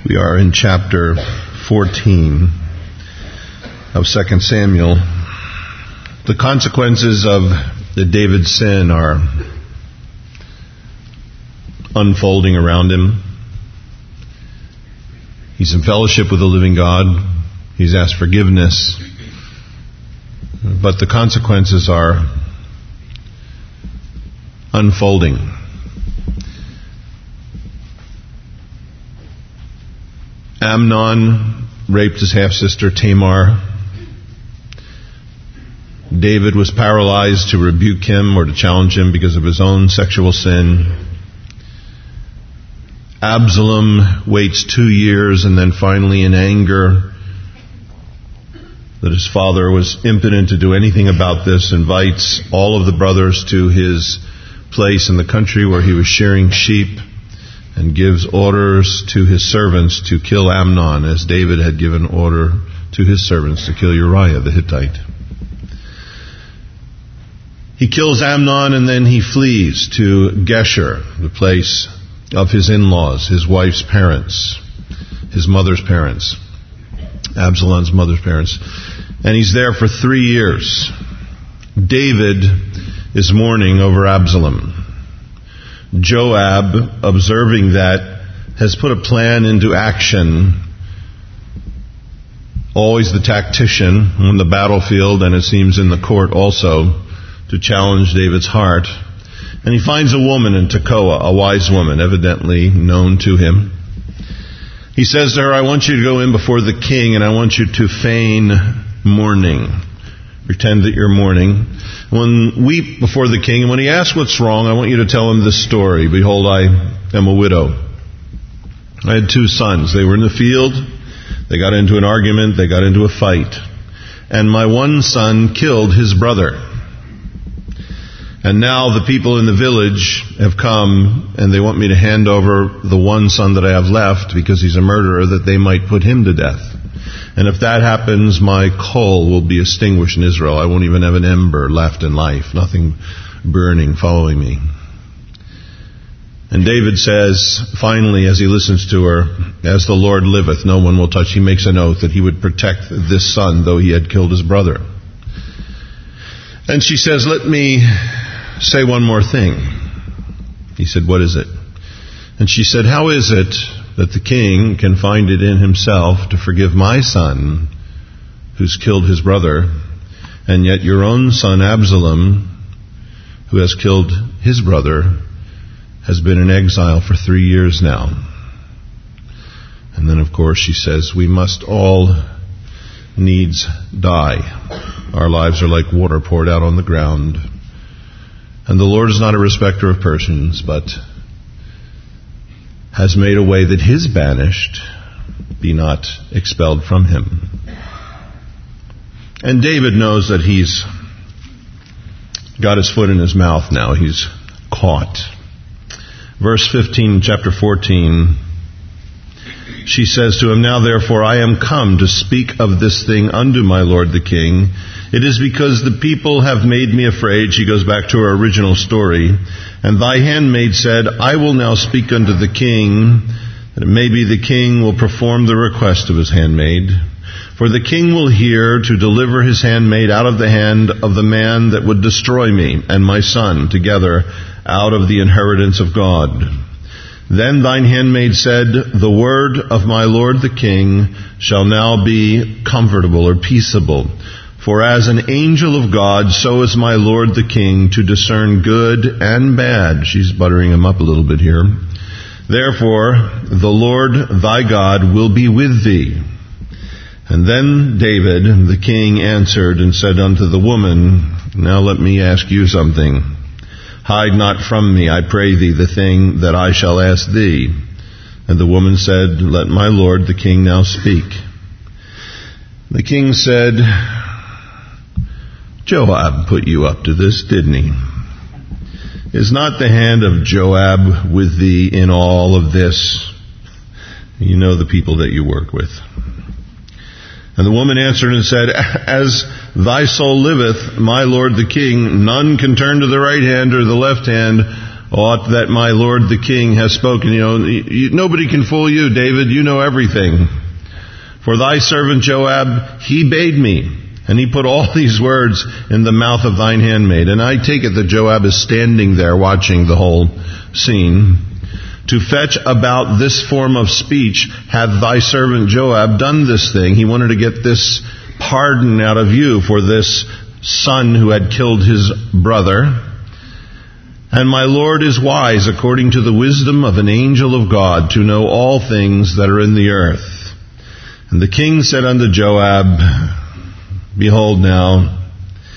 We are in chapter 14 of 2 Samuel. The consequences of David's sin are unfolding around him. He's in fellowship with the living God. He's asked forgiveness. But the consequences are unfolding. Amnon raped his half-sister Tamar. David was paralyzed to rebuke him or to challenge him because of his own sexual sin. Absalom waits 2 years and then finally, in anger that his father was impotent to do anything about this, invites all of the brothers to his place in the country where he was shearing sheep and gives orders to his servants to kill Amnon, as David had given order to his servants to kill Uriah the Hittite. He kills Amnon and then he flees to Geshur, the place of his in-laws, his wife's parents, his mother's parents, Absalom's mother's parents. And he's there for 3 years. David is mourning over Absalom. Joab, observing that, has put a plan into action. Always the tactician on the battlefield, and it seems in the court also, to challenge David's heart. And he finds a woman in Tekoa, a wise woman, evidently known to him. He says to her, I want you to go in before the king, and I want you to feign mourning. Pretend that you're mourning. Weep before the king, and when he asks what's wrong, I want you to tell him this story. Behold, I am a widow. I had 2 sons. They were in the field. They got into an argument. They got into a fight. And my one son killed his brother. And now the people in the village have come, and they want me to hand over the one son that I have left, because he's a murderer, that they might put him to death. And if that happens, my coal will be extinguished in Israel. I won't even have an ember left in life, nothing burning following me. And David says, finally, as he listens to her, as the Lord liveth, no one will touch. He makes an oath that he would protect this son, though he had killed his brother. And she says, let me say one more thing. He said, what is it? And she said, how is it that the king can find it in himself to forgive my son who's killed his brother, and yet your own son Absalom, who has killed his brother, has been in exile for 3 years now? And then of course she says, we must all needs die. Our lives are like water poured out on the ground. And the Lord is not a respecter of persons, but has made a way that his banished be not expelled from him. And David knows that he's got his foot in his mouth now. He's caught. Verse 15, chapter 14, she says to him, now therefore I am come to speak of this thing unto my lord the king. It is because the people have made me afraid. She goes back to her original story. And thy handmaid said, I will now speak unto the king, that it may be the king will perform the request of his handmaid. For the king will hear to deliver his handmaid out of the hand of the man that would destroy me and my son together out of the inheritance of God. Then thine handmaid said, the word of my lord the king shall now be comfortable or peaceable. For as an angel of God, so is my lord the king to discern good and bad. She's buttering him up a little bit here. Therefore, the Lord thy God will be with thee. And then David, the king, answered and said unto the woman, now let me ask you something. Hide not from me, I pray thee, the thing that I shall ask thee. And the woman said, let my lord the king now speak. The king said, Joab put you up to this, didn't he? Is not the hand of Joab with thee in all of this? You know the people that you work with. And the woman answered and said, as thy soul liveth, my lord the king, none can turn to the right hand or the left hand aught that my lord the king has spoken. Nobody can fool you, David. You know everything. For thy servant Joab, he bade me, and he put all these words in the mouth of thine handmaid. And I take it that Joab is standing there watching the whole scene. To fetch about this form of speech hath thy servant Joab done this thing. He wanted to get this pardon out of you for this son who had killed his brother. And my Lord is wise according to the wisdom of an angel of God to know all things that are in the earth. And the king said unto Joab, behold now,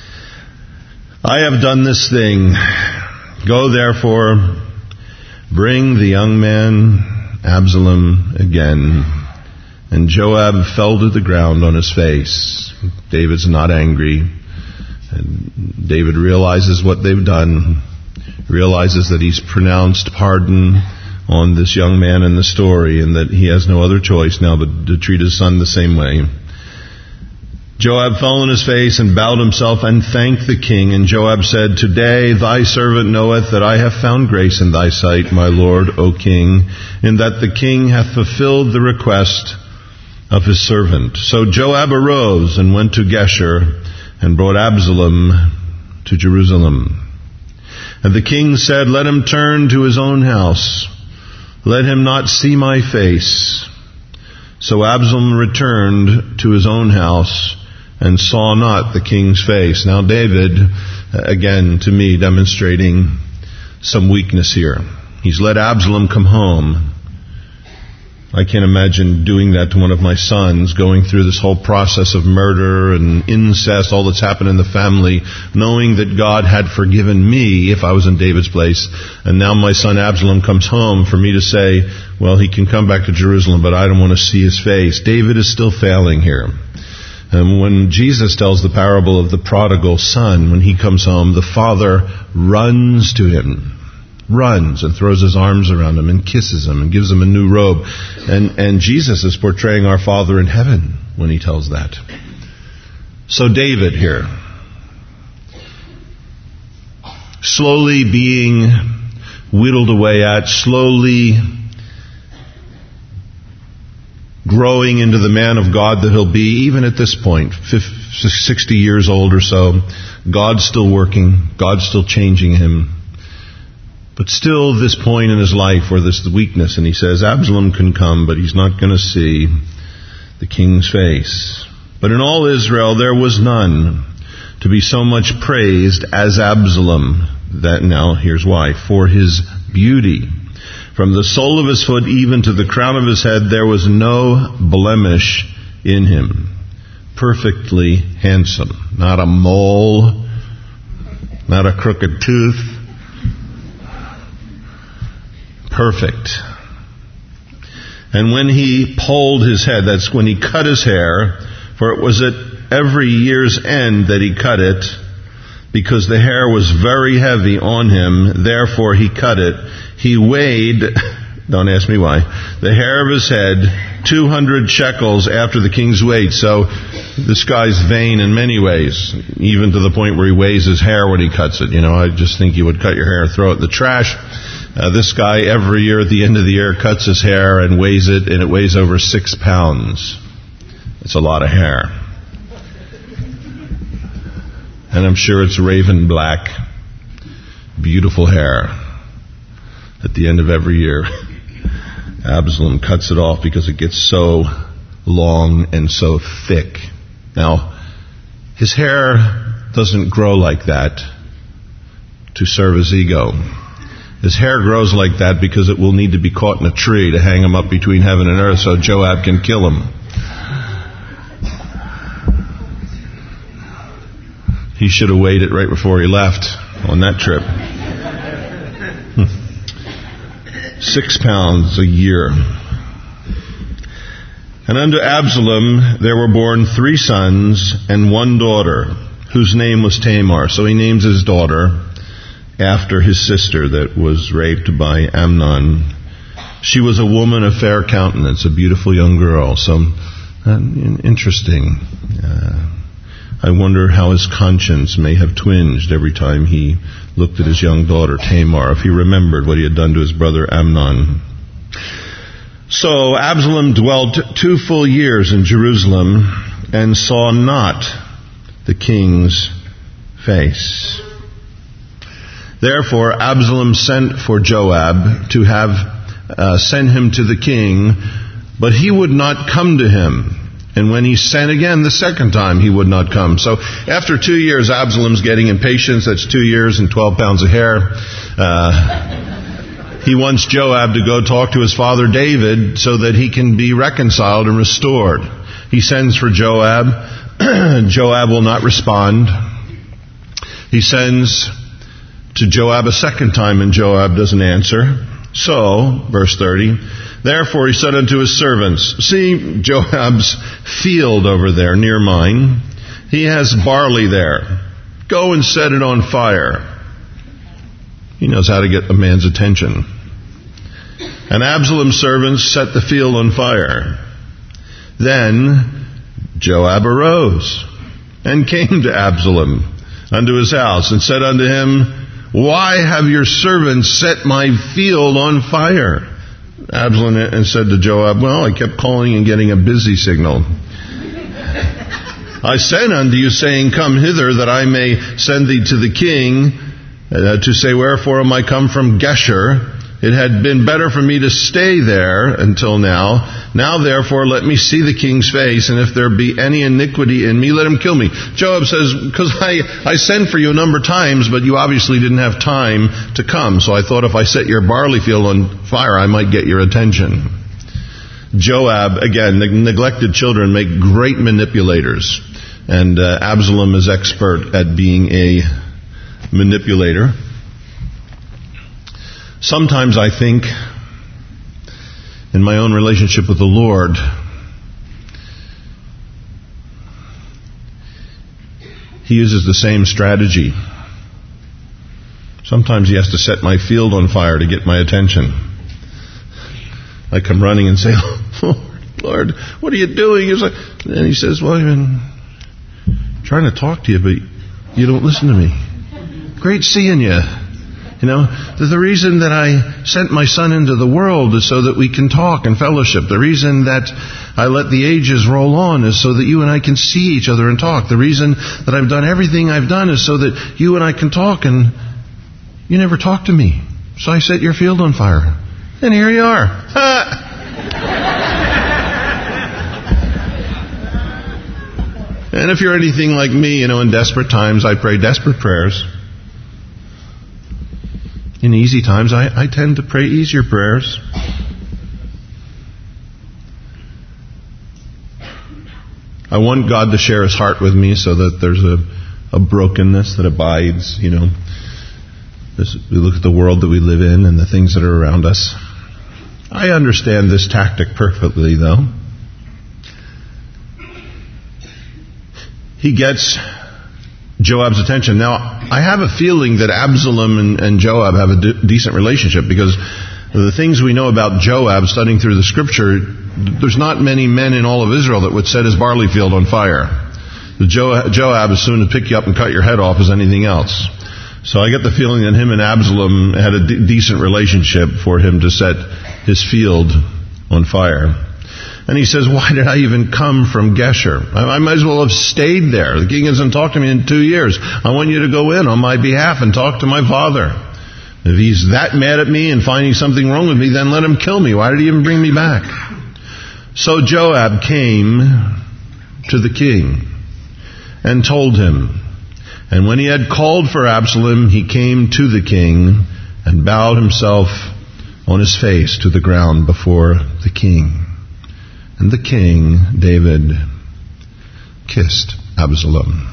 I have done this thing. Go therefore, bring the young man Absalom again. And Joab fell to the ground on his face. David's not angry. And David realizes what they've done, realizes that he's pronounced pardon on this young man in the story, and that he has no other choice now but to treat his son the same way. Joab fell on his face and bowed himself and thanked the king. And Joab said, Today thy servant knoweth that I have found grace in thy sight, my lord, O king, in that the king hath fulfilled the request of his servant. So Joab arose and went to Geshur and brought Absalom to Jerusalem. And the king said, Let him turn to his own house. Let him not see my face. So Absalom returned to his own house and saw not the king's face. Now David, again to me, demonstrating some weakness here. He's let Absalom come home. I can't imagine doing that to one of my sons, going through this whole process of murder and incest, all that's happened in the family, knowing that God had forgiven me if I was in David's place. And now my son Absalom comes home for me to say, well, he can come back to Jerusalem, but I don't want to see his face. David is still failing here. And when Jesus tells the parable of the prodigal son, when he comes home, the father runs to him. Runs and throws his arms around him and kisses him and gives him a new robe. And Jesus is portraying our Father in heaven when he tells that. So David here, slowly being whittled away at, slowly growing into the man of God that he'll be, even at this point, 60 years old or so. God's still working. God's still changing him. But still this point in his life where there's the weakness, and he says Absalom can come, but he's not going to see the king's face. But in all Israel there was none to be so much praised as Absalom. That now, here's why. For his beauty. From the sole of his foot even to the crown of his head there was no blemish in him. Perfectly handsome. Not a mole. Not a crooked tooth. Perfect. And when he polled his head, that's when he cut his hair, for it was at every year's end that he cut it, because the hair was very heavy on him, therefore he cut it. He weighed, don't ask me why, the hair of his head 200 shekels after the king's weight. So this guy's vain in many ways, even to the point where he weighs his hair when he cuts it. I just think you would cut your hair and throw it in the trash. This guy every year at the end of the year cuts his hair and weighs it, and it weighs over 6 pounds. It's a lot of hair. And I'm sure it's raven black, beautiful hair. At the end of every year, Absalom cuts it off because it gets so long and so thick. Now, his hair doesn't grow like that to serve his ego. His hair grows like that because it will need to be caught in a tree to hang him up between heaven and earth so Joab can kill him. He should have weighed it right before he left on that trip. 6 pounds a year. And unto Absalom there were born 3 sons and 1 daughter, whose name was Tamar. So he names his daughter after his sister that was raped by Amnon. She was a woman of fair countenance, a beautiful young girl. So, interesting. I wonder how his conscience may have twinged every time he looked at his young daughter Tamar, if he remembered what he had done to his brother Amnon. So Absalom dwelt 2 full years in Jerusalem and saw not the king's face. Therefore Absalom sent for Joab to have sent him to the king, but he would not come to him. And when he sent again the second time, he would not come. So after 2 years, Absalom's getting impatient. That's 2 years and 12 pounds of hair. He wants Joab to go talk to his father David so that he can be reconciled and restored. He sends for Joab. Joab will not respond. He sends to Joab a second time, and Joab doesn't answer. So, verse 30, therefore he said unto his servants, see Joab's field over there near mine. He has barley there. Go and set it on fire. He knows how to get a man's attention. And Absalom's servants set the field on fire. Then Joab arose and came to Absalom unto his house and said unto him, why have your servants set my field on fire? Absalom said to Joab, well, I kept calling and getting a busy signal. I sent unto you, saying, come hither, that I may send thee to the king, to say, wherefore am I come from Geshur? It had been better for me to stay there until now. Now therefore let me see the king's face, and if there be any iniquity in me, let him kill me. Joab says, because I sent for you a number of times, but you obviously didn't have time to come. So I thought if I set your barley field on fire, I might get your attention. Joab, again, neglected children make great manipulators. And Absalom is expert at being a manipulator. Sometimes I think, in my own relationship with the Lord, He uses the same strategy. Sometimes He has to set my field on fire to get my attention. I come running and say, Lord, what are you doing? And He says, well, I've been trying to talk to you, but you don't listen to me. Great seeing you. You know, the reason that I sent my son into the world is so that we can talk and fellowship. The reason that I let the ages roll on is so that you and I can see each other and talk. The reason that I've done everything I've done is so that you and I can talk, and you never talk to me. So I set your field on fire. And here you are. And if you're anything like me, in desperate times, I pray desperate prayers. In easy times, I tend to pray easier prayers. I want God to share His heart with me so that there's a brokenness that abides, We look at the world that we live in and the things that are around us. I understand this tactic perfectly, though. He gets Joab's attention. Now, I have a feeling that Absalom and Joab have a decent relationship, because the things we know about Joab, studying through the Scripture, there's not many men in all of Israel that would set his barley field on fire. Joab is soon to pick you up and cut your head off as anything else. So I get the feeling that him and Absalom had a decent relationship for him to set his field on fire. And he says, why did I even come from Geshur? I might as well have stayed there. The king hasn't talked to me in 2 years. I want you to go in on my behalf and talk to my father. If he's that mad at me and finding something wrong with me, then let him kill me. Why did he even bring me back? So Joab came to the king and told him. And when he had called for Absalom, he came to the king and bowed himself on his face to the ground before the king. And the king, David, kissed Absalom.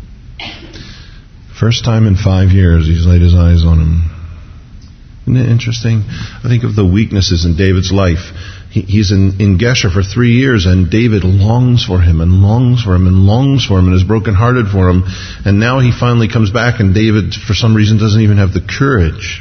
First time in 5 years he's laid his eyes on him. Isn't it interesting? I think of the weaknesses in David's life. He's in Geshur for 3 years, and David longs for him and longs for him and longs for him and is brokenhearted for him. And now he finally comes back, and David, for some reason, doesn't even have the courage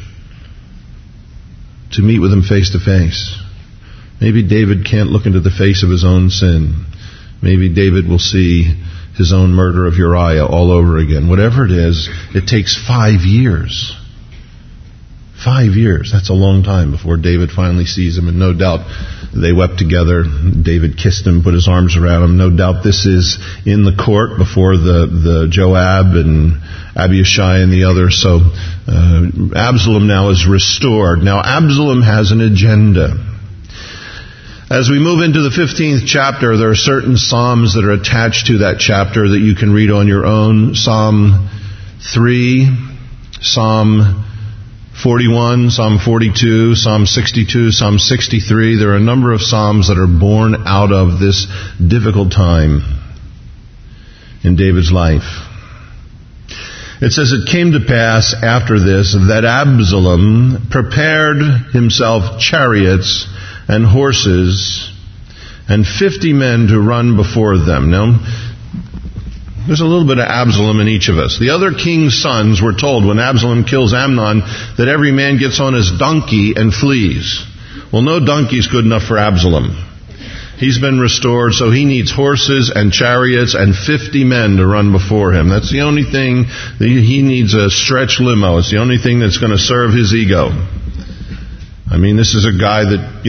to meet with him face to face. Maybe David can't look into the face of his own sin. Maybe David will see his own murder of Uriah all over again. Whatever it is, it takes 5 years. 5 years. That's a long time before David finally sees him, and no doubt they wept together. David kissed him, put his arms around him. No doubt this is in the court before the Joab and Abishai and the others. So Absalom now is restored. Now Absalom has an agenda. As we move into the 15th chapter, there are certain psalms that are attached to that chapter that you can read on your own. Psalm 3, Psalm 41, Psalm 42, Psalm 62, Psalm 63. There are a number of psalms that are born out of this difficult time in David's life. It says, it came to pass after this that Absalom prepared himself chariots and horses and 50 men to run before them. Now, there's a little bit of Absalom in each of us. The other king's sons were told when Absalom kills Amnon that every man gets on his donkey and flees. Well, no donkey's good enough for Absalom. He's been restored, so he needs horses and chariots and 50 men to run before him. That's the only thing. He needs a stretch limo. It's the only thing that's going to serve his ego. I mean, this is a guy that,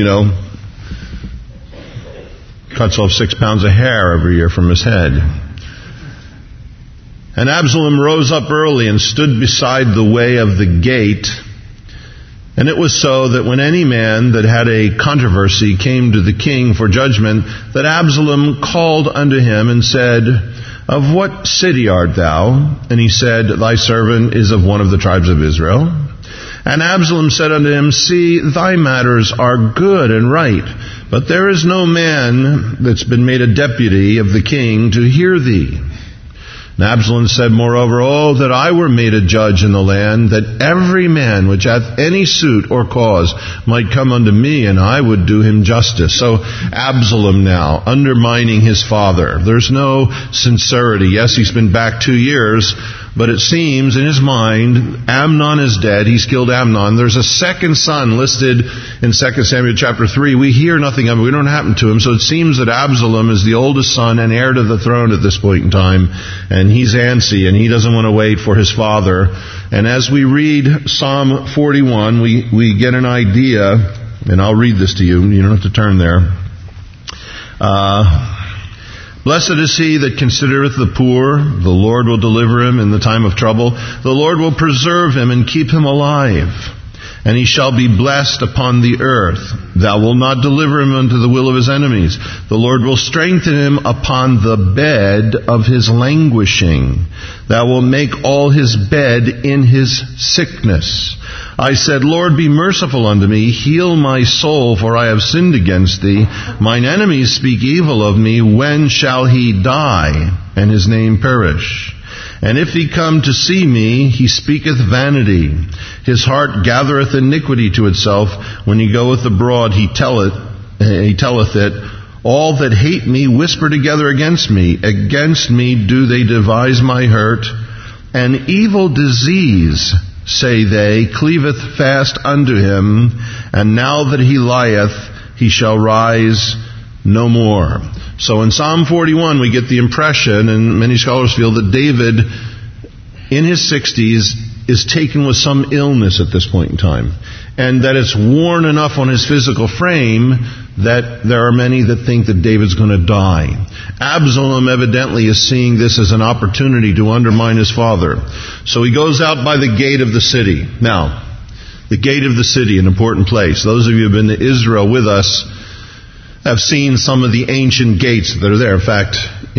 cuts off 6 pounds of hair every year from his head. And Absalom rose up early and stood beside the way of the gate. And it was so that when any man that had a controversy came to the king for judgment, that Absalom called unto him and said, Of what city art thou? And he said, Thy servant is of one of the tribes of Israel. And Absalom said unto him, See, thy matters are good and right, but there is no man that's been made a deputy of the king to hear thee. And Absalom said, Moreover, Oh, that I were made a judge in the land, that every man which hath any suit or cause might come unto me, and I would do him justice. So Absalom now, undermining his father. There's no sincerity. Yes, he's been back 2 years, but it seems in his mind, Amnon is dead. He's killed Amnon. There's a second son listed in 2 Samuel chapter 3. We hear nothing of him. We don't happen to him. So it seems that Absalom is the oldest son and heir to the throne at this point in time. And he's antsy, and he doesn't want to wait for his father. And as we read Psalm 41, we get an idea, and I'll read this to you. You don't have to turn there. Blessed is he that considereth the poor. The Lord will deliver him in the time of trouble. The Lord will preserve him and keep him alive. And he shall be blessed upon the earth. Thou wilt not deliver him unto the will of his enemies. The Lord will strengthen him upon the bed of his languishing. Thou wilt make all his bed in his sickness. I said, Lord, be merciful unto me. Heal my soul, for I have sinned against thee. Mine enemies speak evil of me. When shall he die, and his name perish? And if he come to see me, he speaketh vanity. His heart gathereth iniquity to itself. When he goeth abroad, he telleth it. All that hate me whisper together against me. Against me do they devise my hurt. An evil disease, say they, cleaveth fast unto him. And now that he lieth, he shall rise no more. So in Psalm 41 we get the impression, and many scholars feel, that David in his 60s is taken with some illness at this point in time. And that it's worn enough on his physical frame that there are many that think that David's going to die. Absalom evidently is seeing this as an opportunity to undermine his father. So he goes out by the gate of the city. Now, the gate of the city, an important place. Those of you who have been to Israel with us have seen some of the ancient gates that are there. In fact,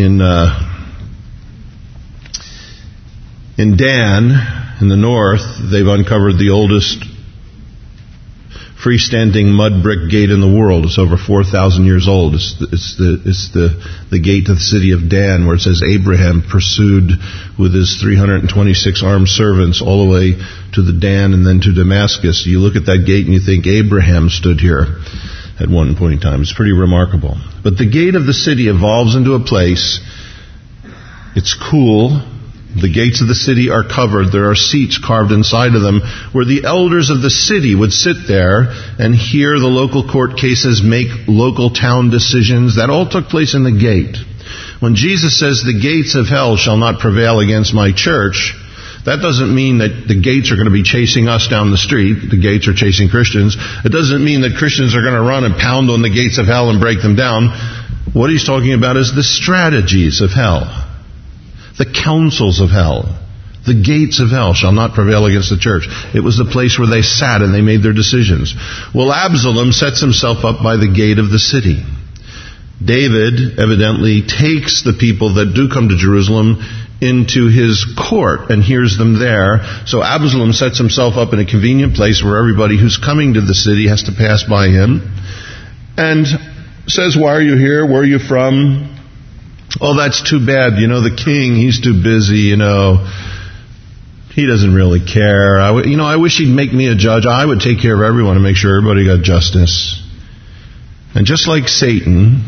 in Dan, in the north, they've uncovered the oldest freestanding mud brick gate in the world. It's over 4,000 years old. It's the gate to the city of Dan, where it says Abraham pursued with his 326 armed servants all the way to the Dan and then to Damascus. You look at that gate and you think Abraham stood here at one point in time. It's pretty remarkable. But the gate of the city evolves into a place. It's cool. The gates of the city are covered. There are seats carved inside of them where the elders of the city would sit there and hear the local court cases, make local town decisions. That all took place in the gate. When Jesus says the gates of hell shall not prevail against my church, that doesn't mean that the gates are going to be chasing us down the street. The gates are chasing Christians. It doesn't mean that Christians are going to run and pound on the gates of hell and break them down. What he's talking about is the strategies of hell, the counsels of hell. The gates of hell shall not prevail against the church. It was the place where they sat and they made their decisions. Well, Absalom sets himself up by the gate of the city. David evidently takes the people that do come to Jerusalem into his court and hears them there. So Absalom sets himself up in a convenient place where everybody who's coming to the city has to pass by him and says, "Why are you here? Where are you from?" "Oh, that's too bad. The king, he's too busy, He doesn't really care. I wish he'd make me a judge. I would take care of everyone and make sure everybody got justice." And just like Satan,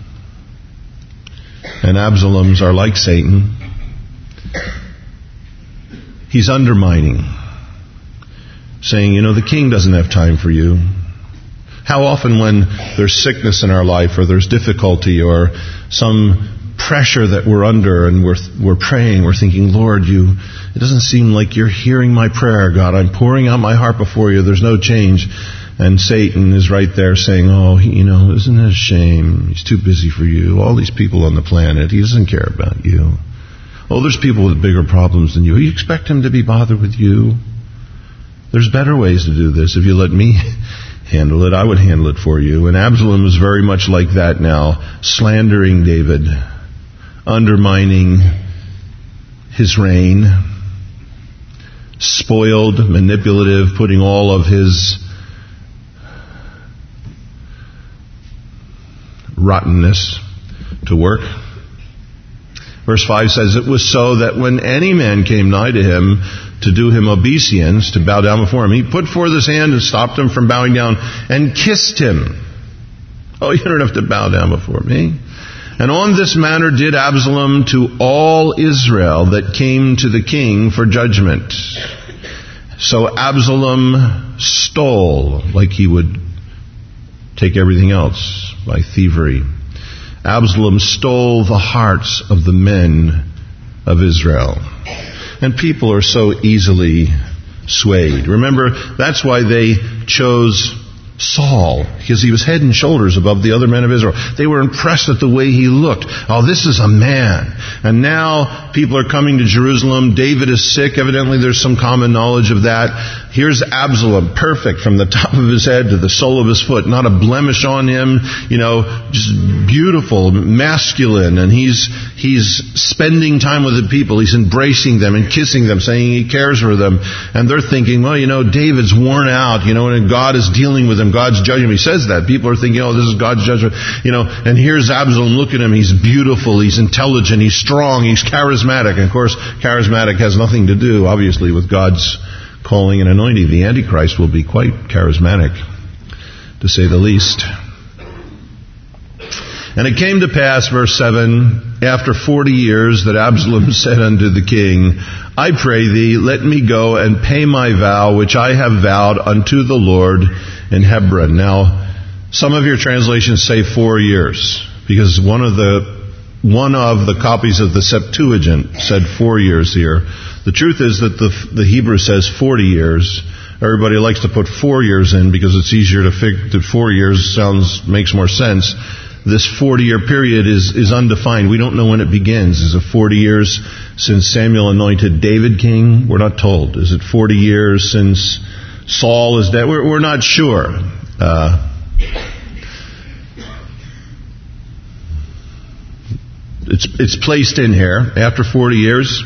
and Absaloms are like Satan, he's undermining, saying, the king doesn't have time for you. How often when there's sickness in our life or there's difficulty or some pressure that we're under and we're praying, we're thinking, "Lord, it doesn't seem like you're hearing my prayer, God. I'm pouring out my heart before you. There's no change." And Satan is right there saying, "Oh, isn't it a shame? He's too busy for you. All these people on the planet, he doesn't care about you. Oh, there's people with bigger problems than you. You expect him to be bothered with you? There's better ways to do this. If you let me handle it, I would handle it for you." And Absalom is very much like that now, slandering David, undermining his reign, spoiled, manipulative, putting all of his rottenness to work. Verse 5 says, "It was so that when any man came nigh to him to do him obeisance, to bow down before him, he put forth his hand and stopped him from bowing down and kissed him." "Oh, you don't have to bow down before me." "And on this manner did Absalom to all Israel that came to the king for judgment." So Absalom stole, like he would take everything else, by thievery. Absalom stole the hearts of the men of Israel. And people are so easily swayed. Remember, that's why they chose Saul, because he was head and shoulders above the other men of Israel. They were impressed at the way he looked. "Oh, this is a man." And now people are coming to Jerusalem. David is sick. Evidently there's some common knowledge of that. Here's Absalom, perfect from the top of his head to the sole of his foot. Not a blemish on him. Just beautiful, masculine. And he's spending time with the people. He's embracing them and kissing them, saying he cares for them. And they're thinking, well, David's worn out, and God is dealing with him. God's judging him. He says that. People are thinking, oh, this is God's judgment. And here's Absalom. Look at him. He's beautiful. He's intelligent. He's strong. He's charismatic. And of course, charismatic has nothing to do, obviously, with God's calling and anointing. The Antichrist will be quite charismatic, to say the least. And it came to pass, verse 7, after 40 years, that Absalom said unto the king, "I pray thee, let me go and pay my vow, which I have vowed unto the Lord in Hebron." Now, some of your translations say 4 years, because one of the copies of the Septuagint said 4 years here. The truth is that the Hebrew says 40 years. Everybody likes to put 4 years in because it's easier to figure that 4 years makes more sense. This 40-year period is undefined. We don't know when it begins. Is it 40 years since Samuel anointed David king? We're not told. Is it 40 years since Saul is dead? We're not sure. It's placed in here after 40 years.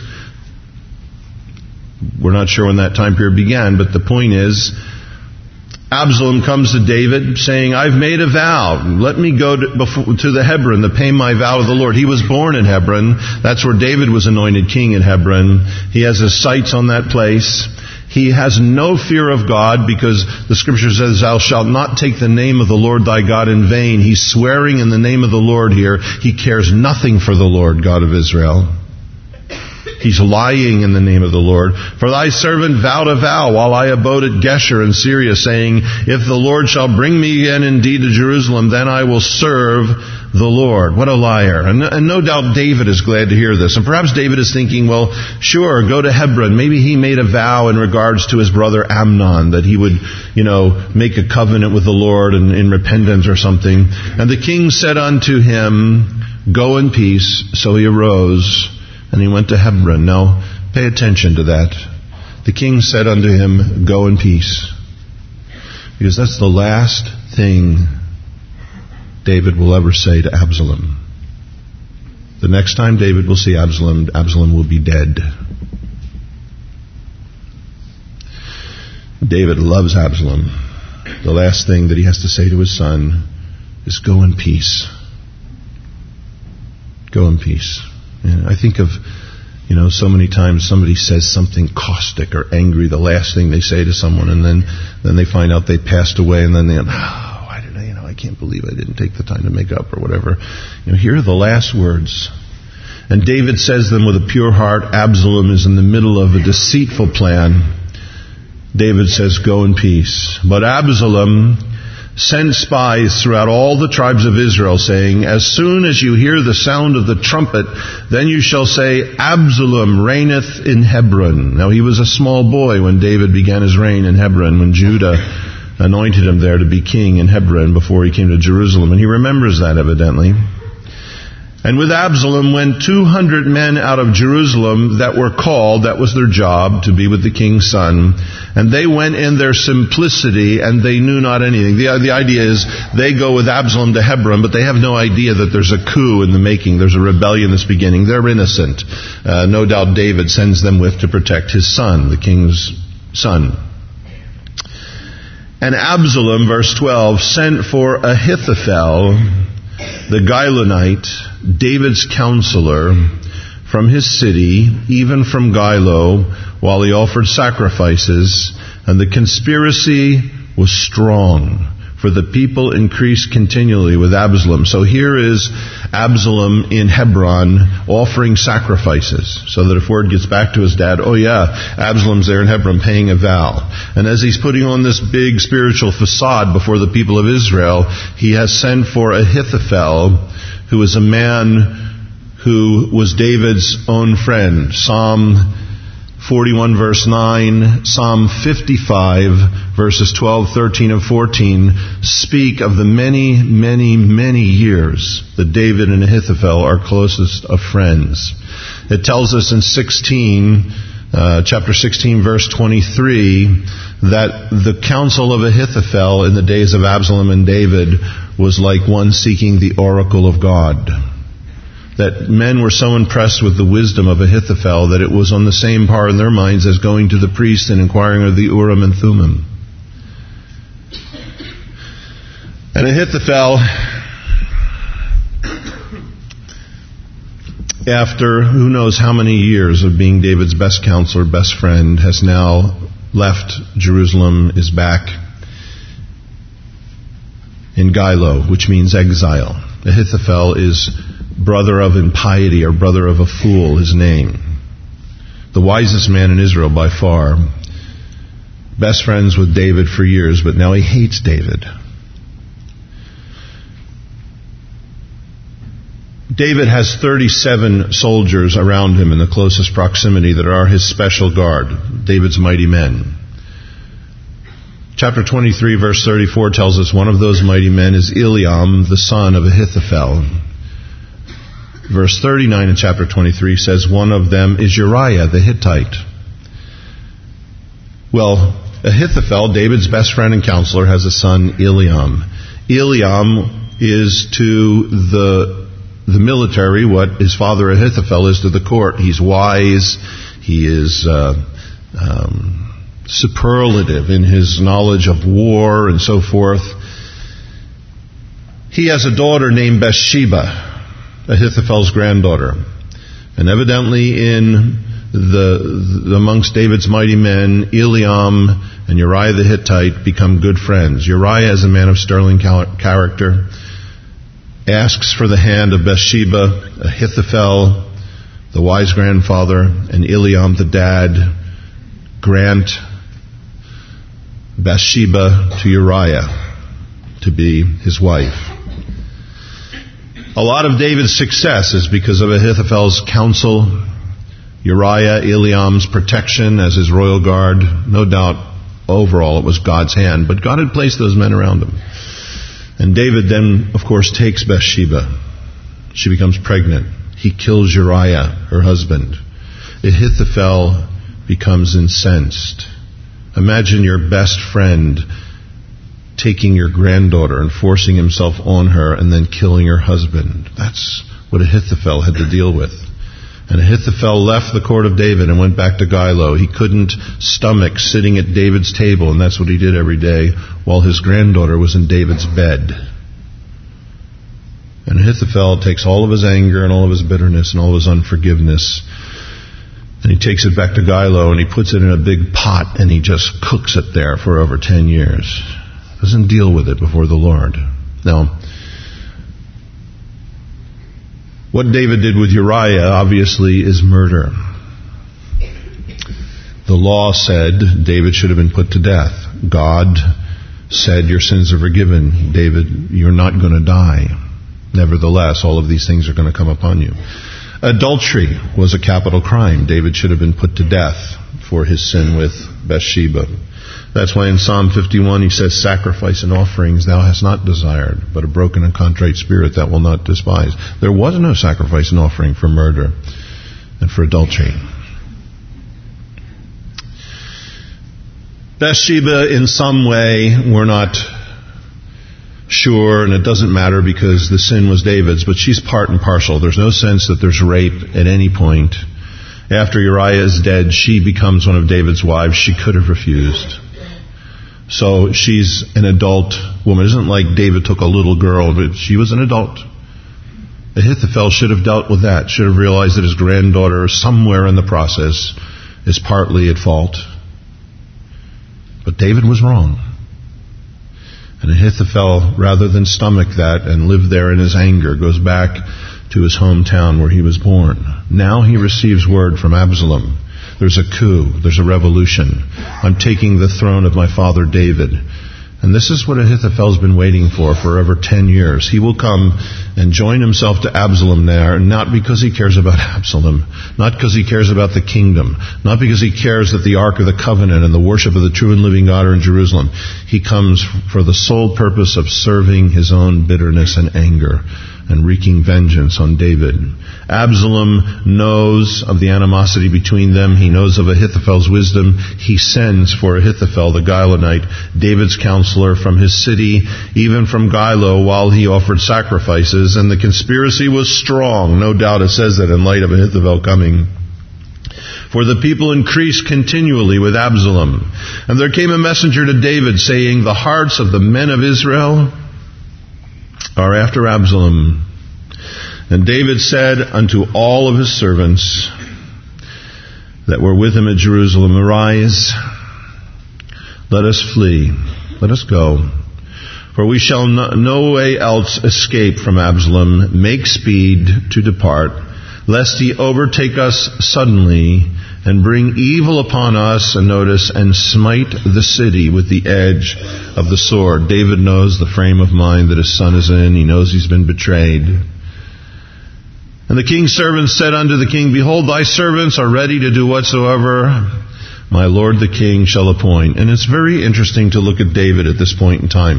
We're not sure when that time period began, but the point is, Absalom comes to David saying, "I've made a vow. Let me go to the Hebron to pay my vow to the Lord." He was born in Hebron. That's where David was anointed king, in Hebron. He has his sights on that place. He has no fear of God because the scripture says, "Thou shalt not take the name of the Lord thy God in vain." He's swearing in the name of the Lord here. He cares nothing for the Lord God of Israel. He's lying in the name of the Lord. "For thy servant vowed a vow while I abode at Geshur in Syria, saying, If the Lord shall bring me again indeed to Jerusalem, then I will serve the Lord. What a liar. And no doubt David is glad to hear this. And perhaps David is thinking, well, sure, go to Hebron. Maybe he made a vow in regards to his brother Amnon that he would, make a covenant with the Lord in repentance or something. And the king said unto him, go in peace. So he arose and he went to Hebron. Now, pay attention to that. The king said unto him, go in peace. Because that's the last thing David will ever say to Absalom. The next time David will see Absalom, Absalom will be dead. David loves Absalom. The last thing that he has to say to his son is, go in peace. Go in peace. And I think of, so many times somebody says something caustic or angry, the last thing they say to someone, and then they find out they passed away, and then they, I can't believe I didn't take the time to make up or whatever. Here are the last words. And David says them with a pure heart. Absalom is in the middle of a deceitful plan. David says, go in peace. But Absalom sent spies throughout all the tribes of Israel, saying, as soon as you hear the sound of the trumpet, then you shall say, Absalom reigneth in Hebron. Now he was a small boy when David began his reign in Hebron, when Judah anointed him there to be king in Hebron before he came to Jerusalem. And he remembers that evidently. And with Absalom went 200 men out of Jerusalem that were called, that was their job, to be with the king's son. And they went in their simplicity, and they knew not anything. The idea is they go with Absalom to Hebron, but they have no idea that there's a coup in the making. There's a rebellion that's beginning. They're innocent. No doubt David sends them with to protect his son, the king's son. And Absalom, verse 12, sent for Ahithophel, the Gilonite, David's counselor, from his city, even from Gilo, while he offered sacrifices, and the conspiracy was strong, for the people increased continually with Absalom. So here is Absalom in Hebron offering sacrifices, so that if word gets back to his dad, oh yeah, Absalom's there in Hebron paying a vow. And as he's putting on this big spiritual facade before the people of Israel, he has sent for Ahithophel, who is a man who was David's own friend. Psalm 41 verse 9, Psalm 55 verses 12, 13, and 14 speak of the many, many, many years that David and Ahithophel are closest of friends. It tells us in chapter 16 verse 23 that the counsel of Ahithophel in the days of Absalom and David was like one seeking the oracle of God. That men were so impressed with the wisdom of Ahithophel that it was on the same par in their minds as going to the priest and inquiring of the Urim and Thummim. And Ahithophel, after who knows how many years of being David's best counselor, best friend, has now left Jerusalem, is back in Gilo, which means exile. Ahithophel is brother of impiety, or brother of a fool, his name. The wisest man in Israel by far. Best friends with David for years, but now he hates David. David has 37 soldiers around him in the closest proximity that are his special guard, David's mighty men. Chapter 23, verse 34 tells us one of those mighty men is Eliam, the son of Ahithophel. Verse 39 in chapter 23 says one of them is Uriah the Hittite. Well, Ahithophel, David's best friend and counselor, has a son, Eliam. Eliam is to the military what his father Ahithophel is to the court. He's wise. He is superlative in his knowledge of war and so forth. He has a daughter named Bathsheba, Ahithophel's granddaughter. And evidently amongst David's mighty men, Eliam and Uriah the Hittite become good friends. Uriah is a man of sterling character, asks for the hand of Bathsheba. Ahithophel, the wise grandfather, and Eliam, the dad, grant Bathsheba to Uriah to be his wife. A lot of David's success is because of Ahithophel's counsel, Uriah, Eliam's protection as his royal guard. No doubt, overall, it was God's hand, but God had placed those men around him. And David then, of course, takes Bathsheba. She becomes pregnant. He kills Uriah, her husband. Ahithophel becomes incensed. Imagine your best friend taking your granddaughter and forcing himself on her and then killing her husband. That's what Ahithophel had to deal with. And Ahithophel left the court of David and went back to Gilo. He couldn't stomach sitting at David's table, and that's what he did every day while his granddaughter was in David's bed. And Ahithophel takes all of his anger and all of his bitterness and all of his unforgiveness, and he takes it back to Gilo and he puts it in a big pot and he just cooks it there for over 10 years. Doesn't deal with it before the Lord. Now, what David did with Uriah, obviously, is murder. The law said David should have been put to death. God said, your sins are forgiven. David, you're not going to die. Nevertheless, all of these things are going to come upon you. Adultery was a capital crime. David should have been put to death for his sin with Bathsheba. That's why in Psalm 51 he says, sacrifice and offerings thou hast not desired, but a broken and contrite spirit thou wilt not despise. There was no sacrifice and offering for murder and for adultery. Bathsheba, in some way, we're not sure, and it doesn't matter because the sin was David's, but she's part and parcel. There's no sense that there's rape at any point. After Uriah is dead, she becomes one of David's wives. She could have refused. So she's an adult woman. It isn't like David took a little girl, but she was an adult. Ahithophel should have dealt with that, should have realized that his granddaughter, somewhere in the process, is partly at fault. But David was wrong. And Ahithophel, rather than stomach that and live there in his anger, goes back to his hometown where he was born. Now he receives word from Absalom. There's a coup. There's a revolution. I'm taking the throne of my father David. And this is what Ahithophel's been waiting for over 10 years. He will come and join himself to Absalom there, not because he cares about Absalom, not because he cares about the kingdom, not because he cares that the Ark of the Covenant and the worship of the true and living God are in Jerusalem. He comes for the sole purpose of serving his own bitterness and anger and wreaking vengeance on David. Absalom knows of the animosity between them. He knows of Ahithophel's wisdom. He sends for Ahithophel, the Gilonite, David's counselor, from his city, even from Gilo, while he offered sacrifices. And the conspiracy was strong. No doubt it says that in light of Ahithophel coming. For the people increased continually with Absalom. And there came a messenger to David, saying, the hearts of the men of Israel are after Absalom. And David said unto all of his servants that were with him at Jerusalem, arise, let us flee, let us go. For we shall no way else escape from Absalom. Make speed to depart, lest he overtake us suddenly and bring evil upon us, and notice, and smite the city with the edge of the sword. David knows the frame of mind that his son is in. He knows he's been betrayed. And the king's servants said unto the king, behold, thy servants are ready to do whatsoever my lord the king shall appoint. And it's very interesting to look at David at this point in time.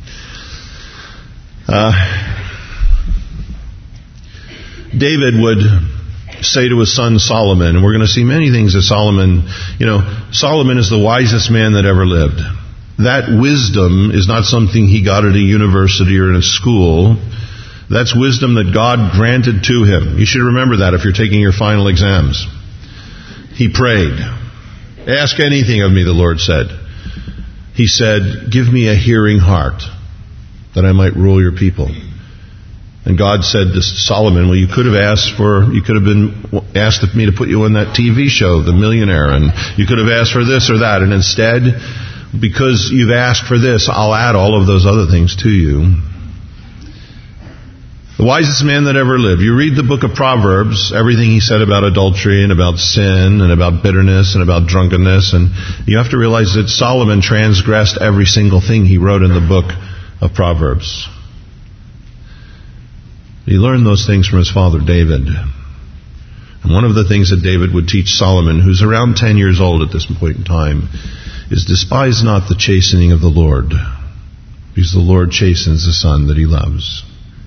David would say to his son Solomon, and we're going to see many things that Solomon is the wisest man that ever lived. That wisdom is not something he got at a university or in a school. That's wisdom that God granted to him. You should remember that if you're taking your final exams. He prayed. Ask anything of me, the Lord said. He said, give me a hearing heart that I might rule your people. And God said to Solomon, well, you could have asked of me to put you on that TV show, The Millionaire, and you could have asked for this or that. And instead, because you've asked for this, I'll add all of those other things to you. The wisest man that ever lived. You read the book of Proverbs, everything he said about adultery and about sin and about bitterness and about drunkenness, and you have to realize that Solomon transgressed every single thing he wrote in the book of Proverbs. He learned those things from his father David. And one of the things that David would teach Solomon, who's around 10 years old at this point in time, is despise not the chastening of the Lord, because the Lord chastens the son that he loves.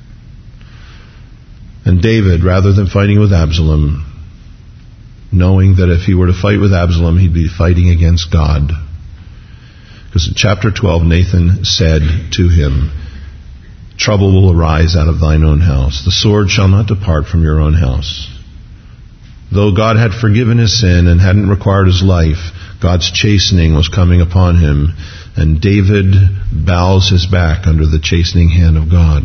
And David, rather than fighting with Absalom, knowing that if he were to fight with Absalom, he'd be fighting against God. Because in chapter 12, Nathan said to him, trouble will arise out of thine own house. The sword shall not depart from your own house. Though God had forgiven his sin and hadn't required his life, God's chastening was coming upon him, and David bows his back under the chastening hand of God.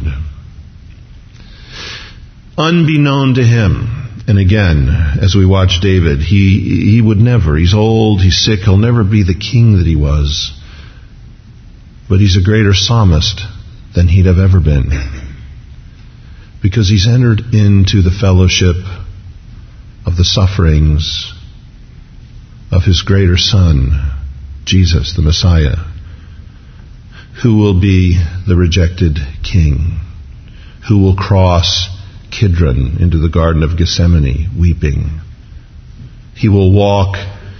Unbeknown to him, and again, as we watch David, he would never, he's old, he's sick, he'll never be the king that he was. But he's a greater psalmist than he'd have ever been, because he's entered into the fellowship of the sufferings of his greater son, Jesus, the Messiah, who will be the rejected king, who will cross Kidron into the Garden of Gethsemane weeping. He will walk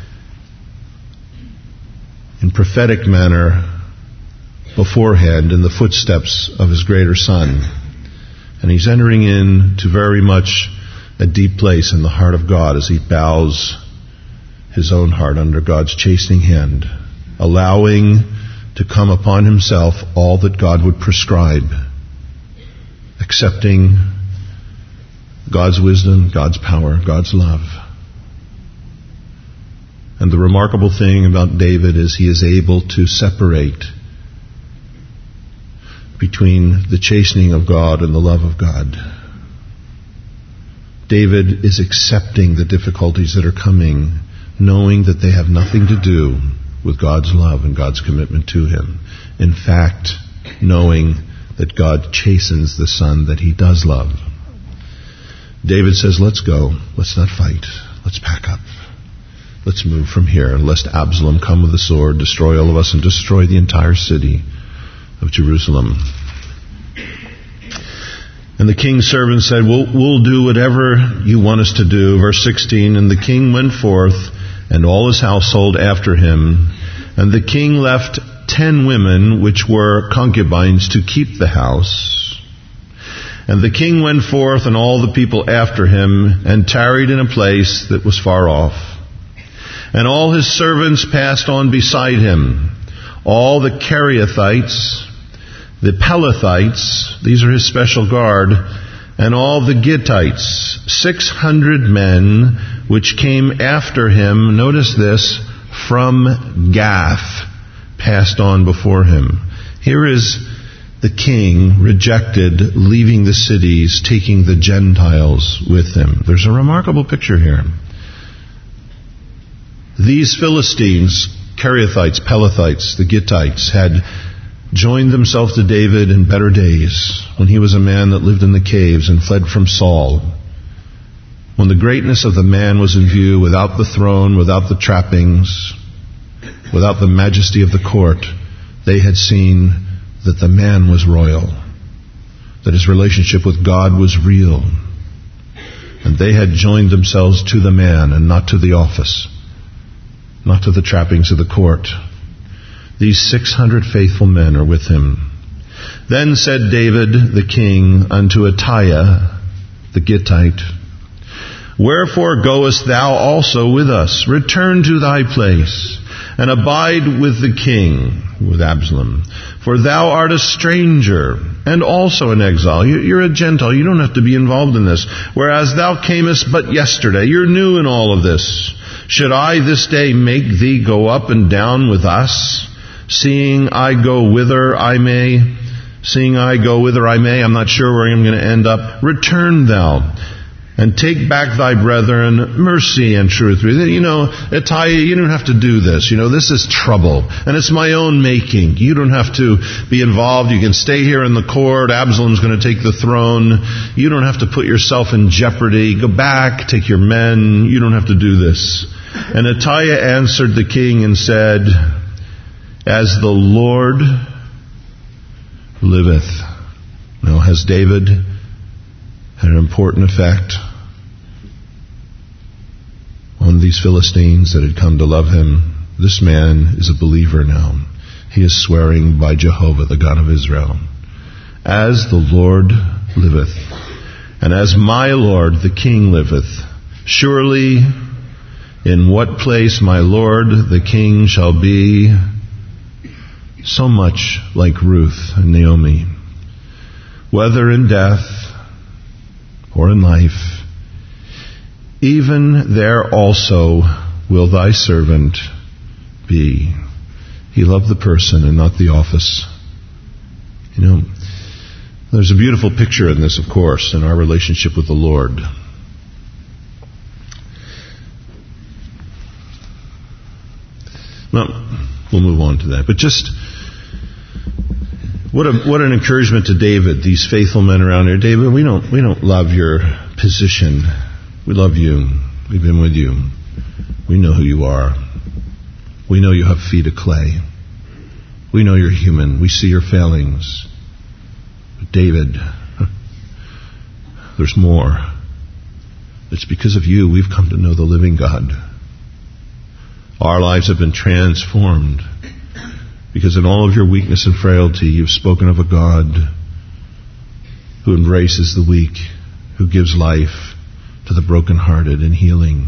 in prophetic manner beforehand in the footsteps of his greater son. And he's entering into very much a deep place in the heart of God as he bows his own heart under God's chastening hand, allowing to come upon himself all that God would prescribe, accepting God's wisdom, God's power, God's love. And the remarkable thing about David is he is able to separate between the chastening of God and the love of God. David is accepting the difficulties that are coming, knowing that they have nothing to do with God's love and God's commitment to him. In fact, knowing that God chastens the son that he does love. David says, let's go. Let's not fight. Let's pack up. Let's move from here, lest Absalom come with the sword, destroy all of us, and destroy the entire city of Jerusalem. And the king's servant said, we'll do whatever you want us to do. Verse 16, and the king went forth, and all his household after him. And the king left 10 women, which were concubines, to keep the house. And the king went forth, and all the people after him, and tarried in a place that was far off. And all his servants passed on beside him. All the Kerethites, the Pelethites, these are his special guard, and all the Gittites, 600 men, which came after him, notice this, from Gath, passed on before him. Here is the king rejected, leaving the cities, taking the Gentiles with him. There's a remarkable picture here. These Philistines, Kerethites, Pelethites, the Gittites, had joined themselves to David in better days, when he was a man that lived in the caves and fled from Saul. When the greatness of the man was in view, without the throne, without the trappings, without the majesty of the court, they had seen that the man was royal, that his relationship with God was real. And they had joined themselves to the man and not to the office, not to the trappings of the court. These 600 faithful men are with him. Then said David the king unto Attai the Gittite, wherefore goest thou also with us? Return to thy place, and abide with the king, with Absalom. For thou art a stranger, and also an exile. You're a Gentile. You don't have to be involved in this. Whereas thou camest but yesterday. You're new in all of this. Should I this day make thee go up and down with us? Seeing I go whither I may. I'm not sure where I'm going to end up. Return thou, and take back thy brethren, mercy and truth. Attai, you don't have to do this. This is trouble, and it's my own making. You don't have to be involved. You can stay here in the court. Absalom's going to take the throne. You don't have to put yourself in jeopardy. Go back, take your men. You don't have to do this. And Attai answered the king and said, as the Lord liveth. Now, has David had an important effect on these Philistines that had come to love him. This man is a believer now. He is swearing by Jehovah, the God of Israel, as the Lord liveth, and as my Lord the King liveth, surely in what place my Lord the King shall be, so much like Ruth and Naomi, whether in death or in life, even there also will thy servant be. He loved the person and not the office. You know, there's a beautiful picture in this, of course, in our relationship with the Lord. Well, we'll move on to that. But just what an encouragement to David, these faithful men around here. David, we don't love your position. We love you. We've been with you. We know who you are. We know you have feet of clay. We know you're human. We see your failings. But David, there's more. It's because of you we've come to know the living God. Our lives have been transformed because in all of your weakness and frailty, you've spoken of a God who embraces the weak, who gives life to the brokenhearted and healing.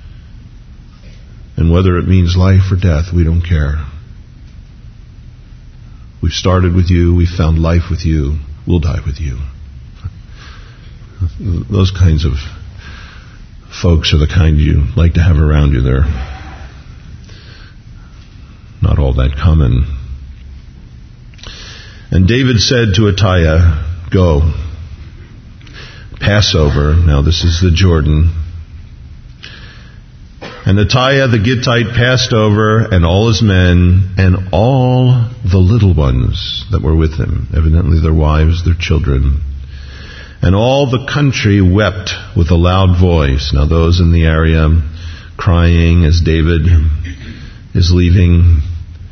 And whether it means life or death, we don't care. We've started with you. We've found life with you. We'll die with you. Those kinds of folks are the kind you like to have around you. They're not all that common. And David said to Attai, go, pass over. Now this is the Jordan. And Attai the Gittite passed over, and all his men, and all the little ones that were with him, evidently their wives, their children. And all the country wept with a loud voice. Now those in the area crying as David is leaving.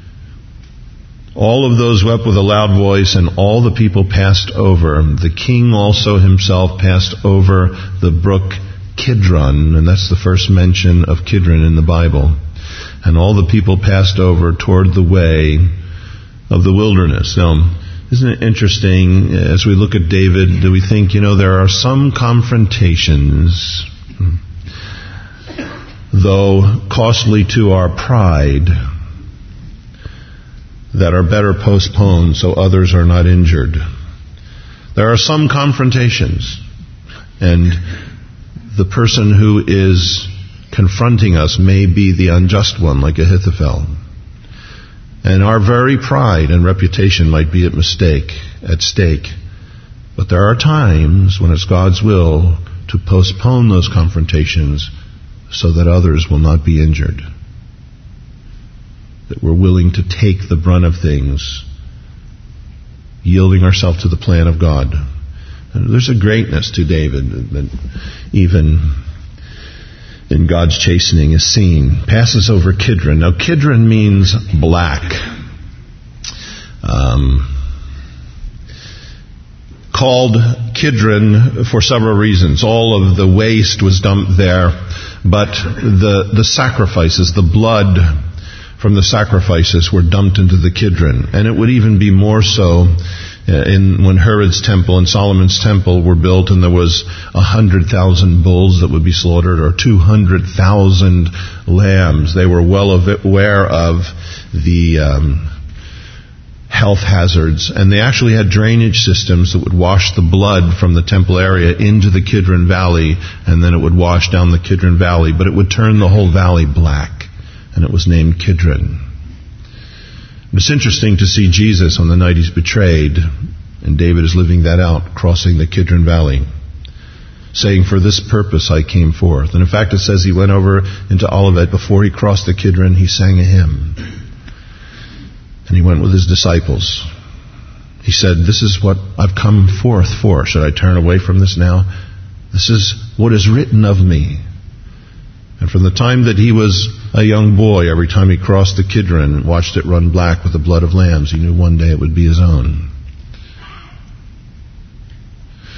All of those wept with a loud voice, and all the people passed over. The king also himself passed over the brook Kidron, and that's the first mention of Kidron in the Bible. And all the people passed over toward the way of the wilderness. Now, isn't it interesting, as we look at David, do we think, there are some confrontations, though costly to our pride, that are better postponed so others are not injured. There are some confrontations, and the person who is confronting us may be the unjust one, like Ahithophel. And our very pride and reputation might be at stake. But there are times when it's God's will to postpone those confrontations so that others will not be injured. That we're willing to take the brunt of things, yielding ourselves to the plan of God. And there's a greatness to David that even in God's chastening is seen. Passes over Kidron. Now Kidron means black. Called Kidron for several reasons. All of the waste was dumped there, but the sacrifices, the blood from the sacrifices were dumped into the Kidron. And it would even be more so when Herod's temple and Solomon's temple were built, and there was 100,000 bulls that would be slaughtered, or 200,000 lambs. They were well aware of the health hazards, and they actually had drainage systems that would wash the blood from the temple area into the Kidron Valley, and then it would wash down the Kidron Valley, but it would turn the whole valley black, and it was named Kidron. It's interesting to see Jesus on the night he's betrayed, and David is living that out, crossing the Kidron Valley, saying, for this purpose I came forth. And in fact it says he went over into Olivet. Before he crossed the Kidron, he sang a hymn. And he went with his disciples. He said, this is what I've come forth for. Should I turn away from this now? This is what is written of me. And from the time that he was a young boy, every time he crossed the Kidron and watched it run black with the blood of lambs, he knew one day it would be his own.